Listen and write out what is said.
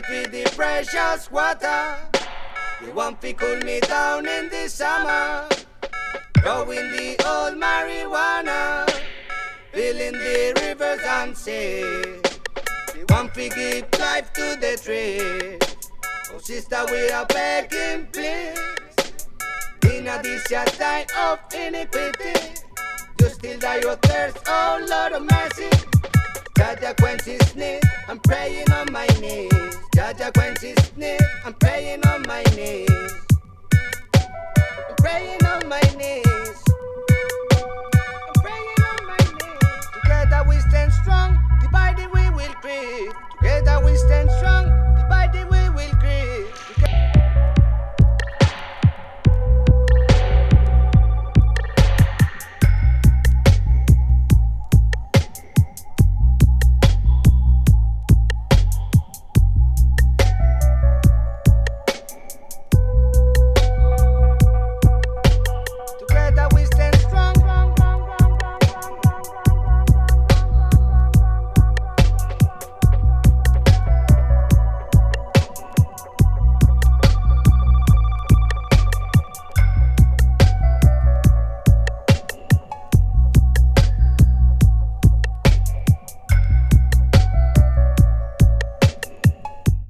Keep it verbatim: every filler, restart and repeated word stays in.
with the precious water. You want to cool me down in the summer. Growing the old marijuana. Filling the rivers and seas. You want to give life to the tree. Oh sister, we are begging please. In a this your time of iniquity. You still die your thirst, oh Lord of mercy. Jaja quench his need, I'm praying on my knees. Jaja quench his need, I'm praying on my knees. I'm praying